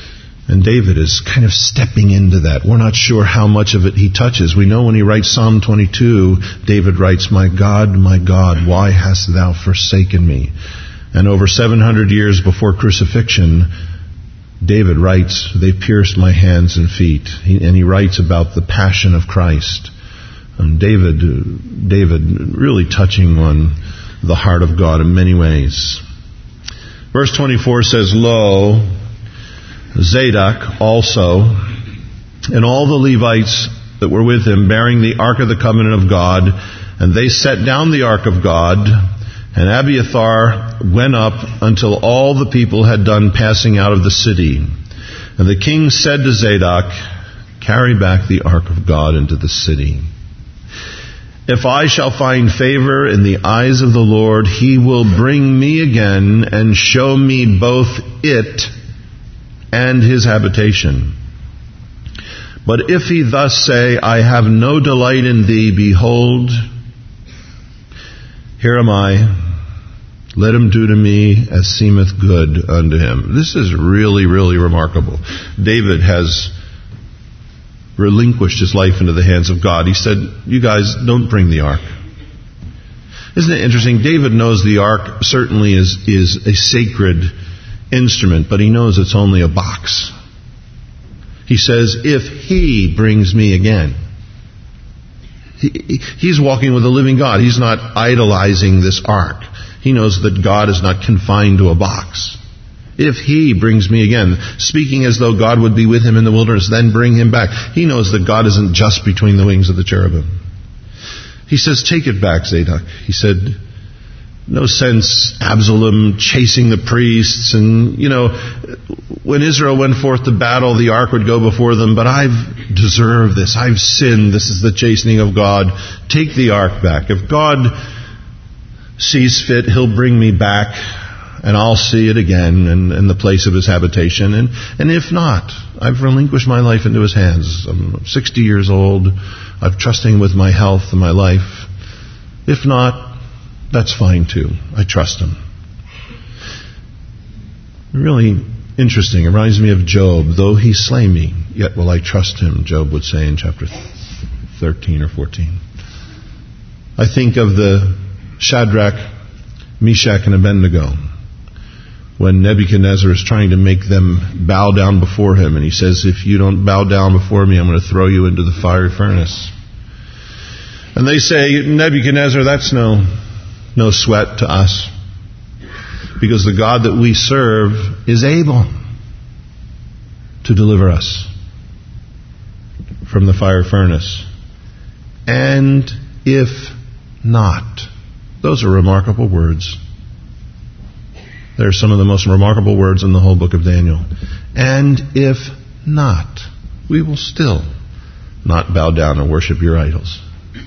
And David is kind of stepping into that. We're not sure how much of it he touches. We know when he writes Psalm 22, David writes, my God, why hast thou forsaken me? And over 700 years before crucifixion, David writes, they pierced my hands and feet. And he writes about the passion of Christ. And David really touching on the heart of God in many ways. Verse 24 says, Lo, Zadok also, and all the Levites that were with him, bearing the ark of the covenant of God, and they set down the ark of God, and Abiathar went up until all the people had done passing out of the city. And the king said to Zadok, carry back the ark of God into the city. If I shall find favor in the eyes of the Lord, he will bring me again and show me both it and his habitation. But if he thus say, I have no delight in thee, behold, here am I. Let him do to me as seemeth good unto him. This is really, really remarkable. David has relinquished his life into the hands of God. He said, you guys, don't bring the ark. Isn't it interesting? David knows the ark certainly is a sacred instrument, but he knows it's only a box. He says, if he brings me again. He's walking with a living God. He's not idolizing this ark. He knows that God is not confined to a box. If he brings me again, speaking as though God would be with him in the wilderness, then bring him back. He knows that God isn't just between the wings of the cherubim. He says, take it back, Zadok. He said, no sense Absalom chasing the priests. And, when Israel went forth to battle, the ark would go before them. But I've deserved this. I've sinned. This is the chastening of God. Take the ark back. If God sees fit, he'll bring me back. And I'll see it again in the place of his habitation. And if not, I've relinquished my life into his hands. I'm 60 years old. I'm trusting with my health and my life. If not, that's fine too. I trust him. Really interesting. It reminds me of Job. Though he slay me, yet will I trust him, Job would say in chapter 13 or 14. I think of the Shadrach, Meshach, and Abednego. When Nebuchadnezzar is trying to make them bow down before him. And he says, if you don't bow down before me, I'm going to throw you into the fiery furnace. And they say, Nebuchadnezzar, that's no sweat to us. Because the God that we serve is able to deliver us from the fire furnace. And if not, those are remarkable words. They're some of the most remarkable words in the whole book of Daniel. And if not, we will still not bow down and worship your idols.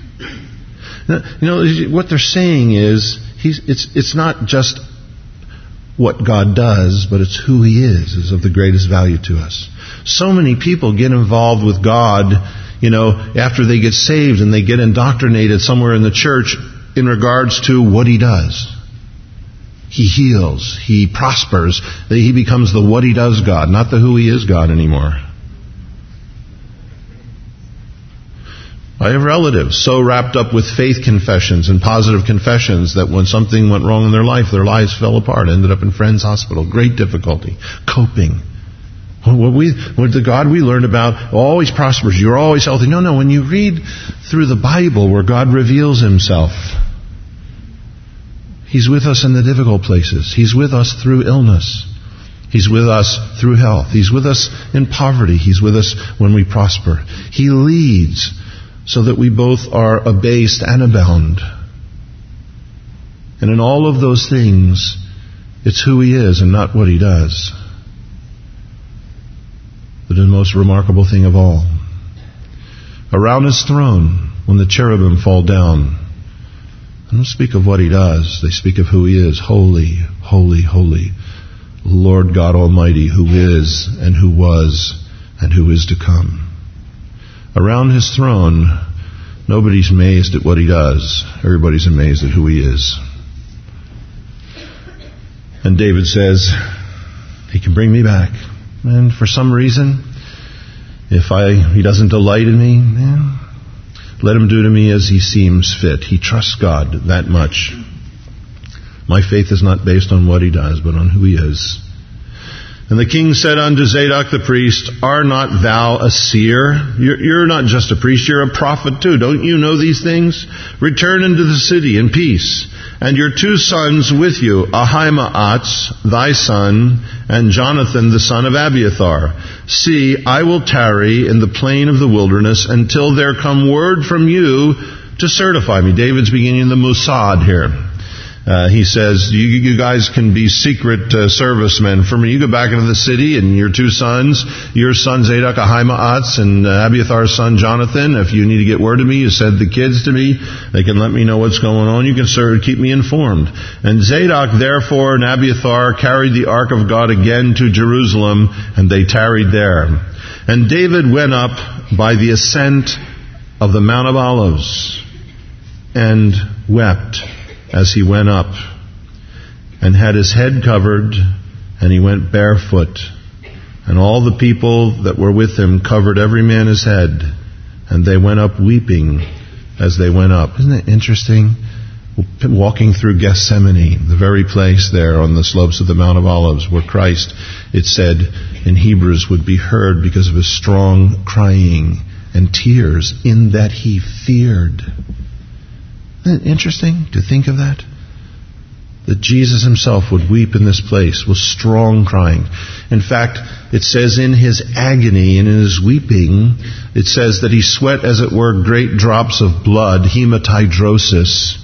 What they're saying is, it's not just what God does, but it's who he is of the greatest value to us. So many people get involved with God, after they get saved and they get indoctrinated somewhere in the church in regards to what he does. He heals, he prospers, he becomes the what he does God, not the who he is God anymore. I have relatives so wrapped up with faith confessions and positive confessions that when something went wrong in their life, their lives fell apart, ended up in Friends Hospital. Great difficulty. Coping. What the God we learned about always prospers. You're always healthy. No. When you read through the Bible where God reveals himself, he's with us in the difficult places. He's with us through illness. He's with us through health. He's with us in poverty. He's with us when we prosper. He leads so that we both are abased and abound. And in all of those things, it's who he is and not what he does that is the most remarkable thing of all. Around his throne, when the cherubim fall down, they don't speak of what he does. They speak of who he is. Holy, holy, holy, Lord God Almighty, who is and who was and who is to come. Around his throne, nobody's amazed at what he does. Everybody's amazed at who he is. And David says, he can bring me back. and for some reason, if he doesn't delight in me, let him do to me as he seems fit. He trusts God that much. My faith is not based on what he does, but on who he is. And the king said unto Zadok the priest, Art not thou a seer? You're not just a priest, you're a prophet too. Don't you know these things? Return into the city in peace, and your 2 sons with you, Ahimaaz, thy son, and Jonathan, the son of Abiathar. See, I will tarry in the plain of the wilderness until there come word from you to certify me. David's beginning the Mossad here. He says, you guys can be secret servicemen for me. You go back into the city and your 2 sons, your son Zadok, Ahimaaz, and Abiathar's son Jonathan. If you need to get word of me, you send the kids to me. They can let me know what's going on. You can keep me informed. And Zadok, therefore, and Abiathar carried the ark of God again to Jerusalem, and they tarried there. And David went up by the ascent of the Mount of Olives, and wept as he went up, and had his head covered, and he went barefoot. And all the people that were with him covered every man his head, and they went up weeping as they went up. Isn't it interesting? Walking through Gethsemane, the very place there on the slopes of the Mount of Olives, where Christ, it said in Hebrews, would be heard because of his strong crying and tears, in that he feared. Isn't it interesting to think of that? That Jesus himself would weep in this place with strong crying. In fact, it says in his agony and in his weeping, it says that he sweat, as it were, great drops of blood, hematidrosis.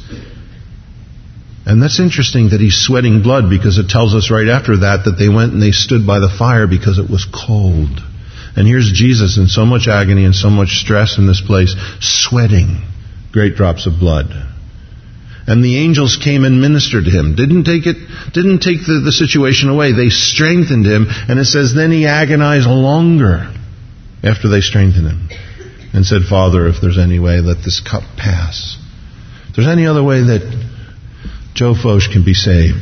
And that's interesting that he's sweating blood, because it tells us right after that they went and they stood by the fire because it was cold. And here's Jesus in so much agony and so much stress in this place, sweating great drops of blood. And the angels came and ministered to him. Didn't take the situation away. They strengthened him. And it says, then he agonized longer after they strengthened him, and said, Father, if there's any way, let this cup pass. If there's any other way that Joe Foch can be saved,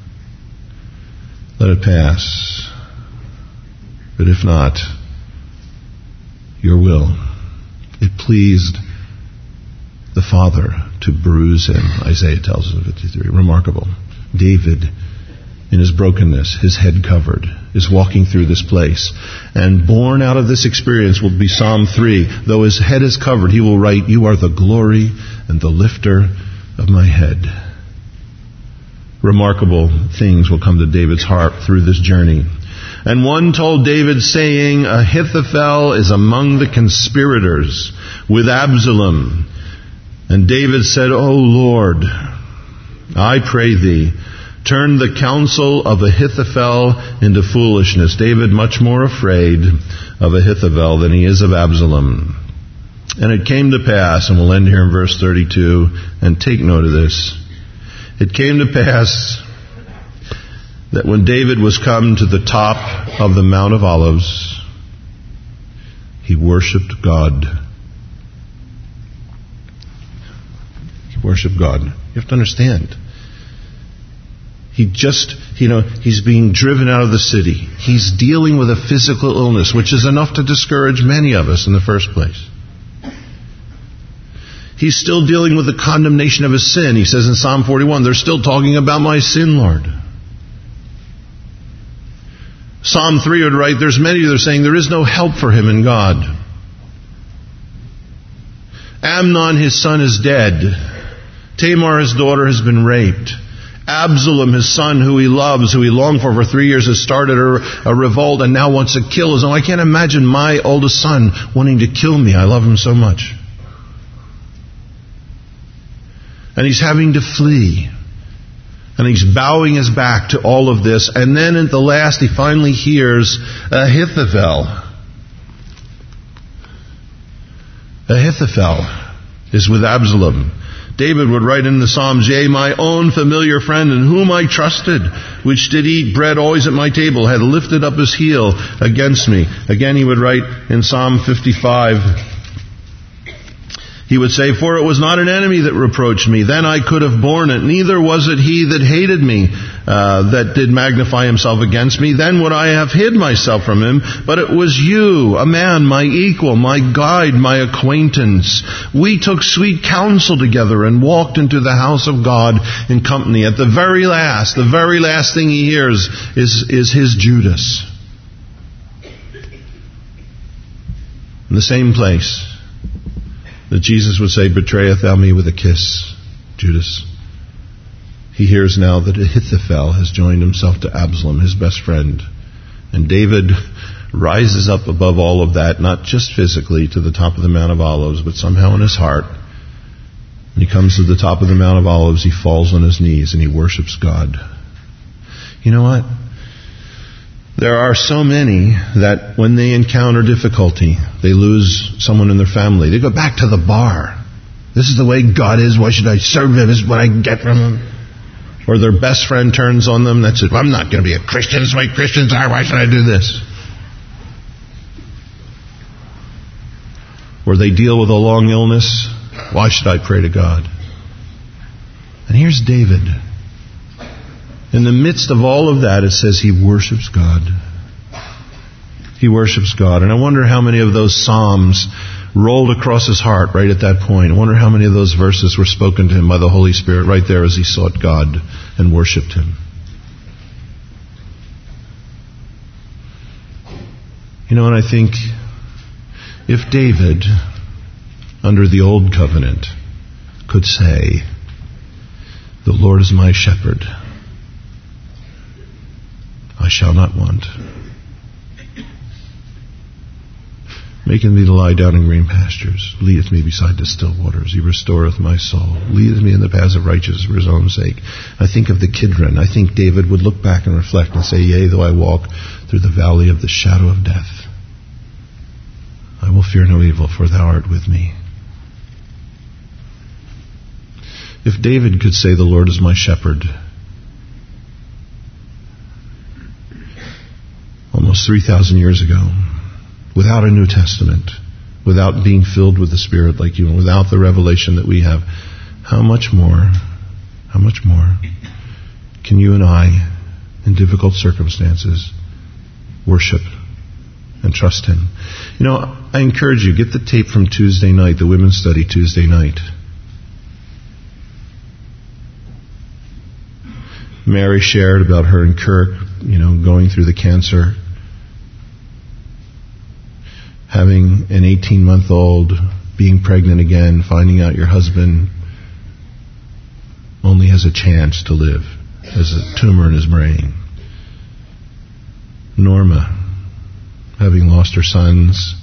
let it pass. But if not, your will. It pleased the Father to bruise him, Isaiah tells us in 53. Remarkable. David, in his brokenness, his head covered, is walking through this place. And born out of this experience will be Psalm 3. Though his head is covered, he will write, You are the glory and the lifter of my head. Remarkable things will come to David's heart through this journey. And one told David, saying, Ahithophel is among the conspirators with Absalom. And David said, O Lord, I pray thee, turn the counsel of Ahithophel into foolishness. David much more afraid of Ahithophel than he is of Absalom. And it came to pass, and we'll end here in verse 32, and take note of this. It came to pass that when David was come to the top of the Mount of Olives, he worshipped God. Worship God. You have to understand. He's being driven out of the city. He's dealing with a physical illness, which is enough to discourage many of us in the first place. He's still dealing with the condemnation of his sin. He says in Psalm 41, they're still talking about my sin, Lord. Psalm 3 would write, there's many that are saying there is no help for him in God. Amnon, his son, is dead. Tamar, his daughter, has been raped. Absalom, his son, who he loves, who he longed for 3 years, has started a revolt and now wants to kill his own. I can't imagine my oldest son wanting to kill me. I love him so much. And he's having to flee. And he's bowing his back to all of this. And then at the last, he finally hears Ahithophel. Ahithophel is with Absalom. David would write in the Psalms, Yea, my own familiar friend in whom I trusted, which did eat bread always at my table, had lifted up his heel against me. Again, he would write in Psalm 55, He would say, for it was not an enemy that reproached me. Then I could have borne it. Neither was it he that hated me, that did magnify himself against me. Then would I have hid myself from him. But it was you, a man, my equal, my guide, my acquaintance. We took sweet counsel together and walked into the house of God in company. At the very last thing he hears is his Judas. In the same place that Jesus would say, betrayeth thou me with a kiss, Judas. He hears now that Ahithophel has joined himself to Absalom, his best friend. And David rises up above all of that, not just physically to the top of the Mount of Olives, but somehow in his heart. When he comes to the top of the Mount of Olives, he falls on his knees and he worships God. You know what? There are so many that when they encounter difficulty, they lose someone in their family. They go back to the bar. This is the way God is. Why should I serve him? This is what I get from him. Or their best friend turns on them. That's it. Well, I'm not going to be a Christian. This is the way Christians are. Why should I do this? Or they deal with a long illness. Why should I pray to God? And here's David. In the midst of all of that, it says he worships God. He worships God. And I wonder how many of those psalms rolled across his heart right at that point. I wonder how many of those verses were spoken to him by the Holy Spirit right there as he sought God and worshipped him. You know, and I think if David, under the old covenant, could say, the Lord is my shepherd, I shall not want. Maketh me to lie down in green pastures, leadeth me beside the still waters. He restoreth my soul, leadeth me in the paths of righteousness for his own sake. I think of the Kidron. I think David would look back and reflect and say, yea, though I walk through the valley of the shadow of death, I will fear no evil, for thou art with me. If David could say, the Lord is my shepherd, almost 3,000 years ago, without a New Testament, without being filled with the Spirit like you, and without the revelation that we have, how much more can you and I, in difficult circumstances, worship and trust Him? You know, I encourage you, get the tape from Tuesday night, the women's study Tuesday night. Mary shared about her and Kirk, going through the cancer, having an 18-month-old, being pregnant again, finding out your husband only has a chance to live, has a tumor in his brain. Norma, having lost her sons,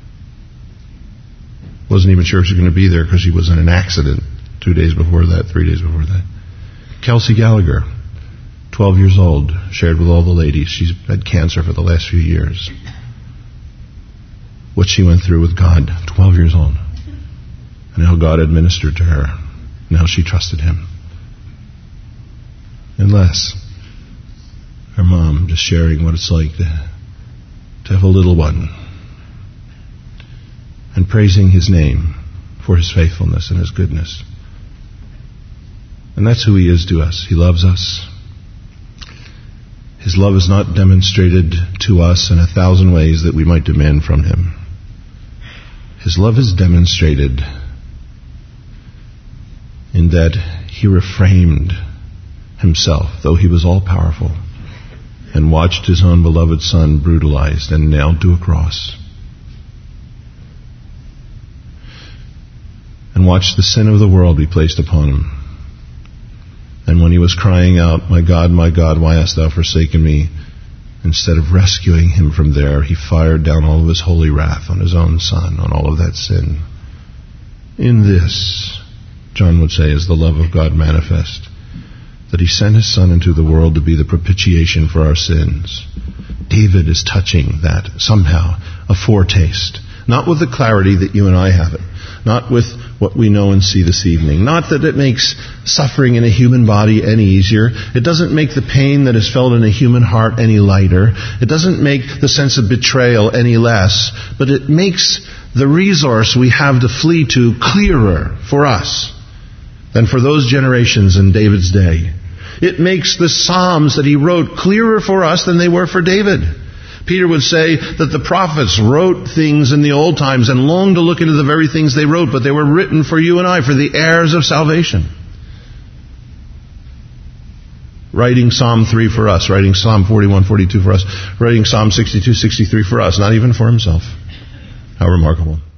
wasn't even sure she was going to be there because she was in an accident 3 days before that. Kelsey Gallagher, 12 years old, shared with all the ladies. She's had cancer for the last few years. What she went through with God, 12 years old. And how God administered to her. And how she trusted Him. And Les, her mom, just sharing what it's like to have a little one. And praising His name for His faithfulness and His goodness. And that's who He is to us. He loves us. His love is not demonstrated to us in 1,000 ways that we might demand from Him. His love is demonstrated in that He refrained Himself, though He was all-powerful, and watched His own beloved Son brutalized and nailed to a cross. And watched the sin of the world be placed upon Him. And when He was crying out, my God, why hast thou forsaken me? Instead of rescuing Him from there, He fired down all of His holy wrath on His own Son, on all of that sin. In this, John would say, is the love of God manifest, that He sent His Son into the world to be the propitiation for our sins. David is touching that somehow, a foretaste. Not with the clarity that you and I have it. Not with what we know and see this evening. Not that it makes suffering in a human body any easier. It doesn't make the pain that is felt in a human heart any lighter. It doesn't make the sense of betrayal any less. But it makes the resource we have to flee to clearer for us than for those generations in David's day. It makes the Psalms that he wrote clearer for us than they were for David. Peter would say that the prophets wrote things in the old times and longed to look into the very things they wrote, but they were written for you and I, for the heirs of salvation. Writing Psalm 3 for us, writing Psalm 41, 42 for us, writing Psalm 62, 63 for us, not even for himself. How remarkable.